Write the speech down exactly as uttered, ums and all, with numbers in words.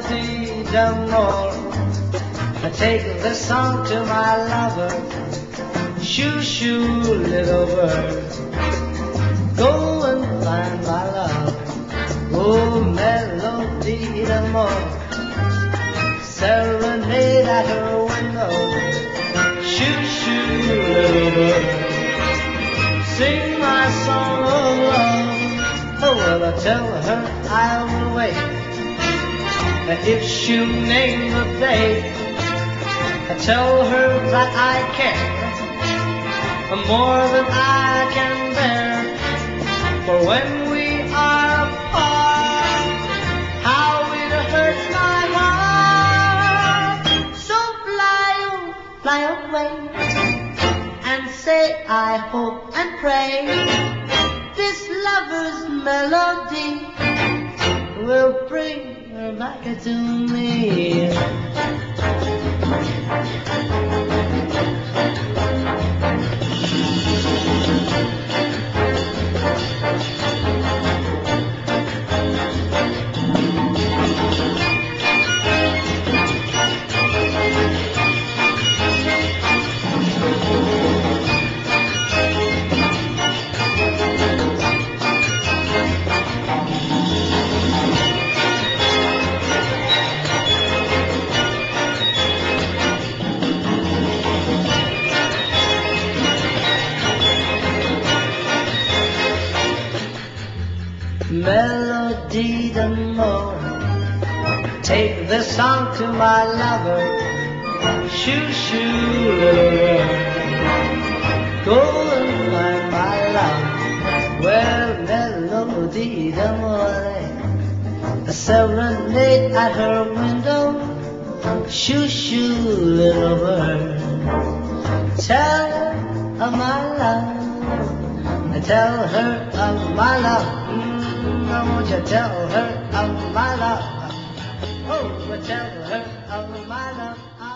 melody d'amore. I take this song to my lover. Shoo, shoo, little bird, go and find my love. Oh, melody d'amore, serenade at her window. Shoo, shoo, little bird, sing my song of love. Oh, well, I tell her I will wait, and if she'll name the date, I tell her that I care more than I can bear. For when we are apart, how it hurts my heart. So fly, oh, fly away, and say I hope and pray this lover's melody will bring her back to me. Melody d'amore, take this song to my lover. Shoo, shoo, little bird, go and find my love. Well, melody d'amore, a serenade at her window. Shoo, shoo, little bird, tell her of my love. Tell her of my love. Won't you tell her of my love? Oh, tell her of my love.